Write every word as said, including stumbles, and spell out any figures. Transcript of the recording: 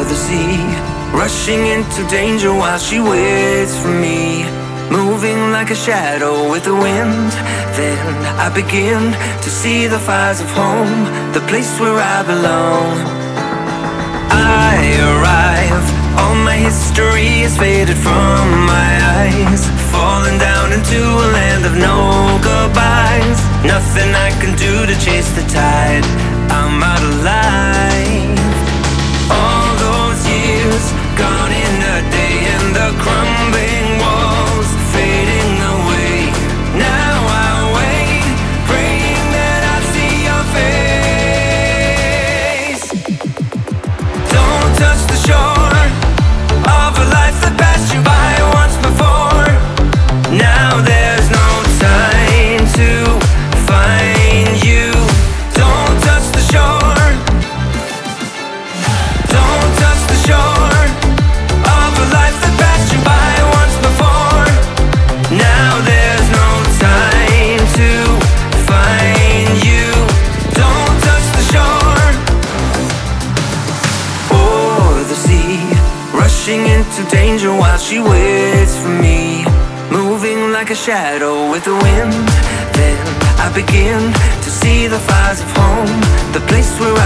the sea, rushing into danger while she waits for me, moving like a shadow with the wind. Then I begin to see the fires of home, the place where I belong. I arrive, all my history is faded from my eyes, falling down into a land of no goodbyes. Nothing I can do to chase the tide, I'm out of life. All those years gone in a day, and the crumbling walls fading away. Now I wait, praying that I see your face. Don't touch the shore of a life that passed you by once before. Now there's no time to find you. Don't touch the shore. Don't touch the shore of a life that passed you by once before. Now there's no time to find you. Don't touch the shore. O'er the sea, rushing into danger while she waits for me, moving like a shadow with the wind. Then I begin to see the fires of home, the place where